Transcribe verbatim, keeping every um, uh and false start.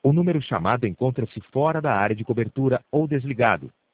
o número chamado encontra-se fora da área de cobertura ou desligado.